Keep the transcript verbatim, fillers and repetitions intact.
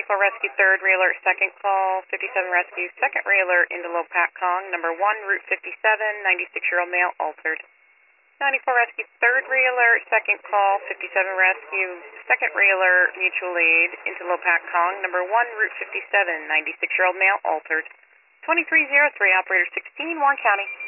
ninety-four Rescue, third Reeler, second call, fifty-seven Rescue, second Reeler into Lopat Kong, number one, Route fifty-seven, ninety-six-year-old male, altered. ninety-four Rescue, third Reeler, second call, fifty-seven Rescue, second Reeler, mutual aid into Lopat Kong, number one, Route fifty-seven, ninety-six-year-old male, altered. twenty-three oh three, operator sixteen, Warren County.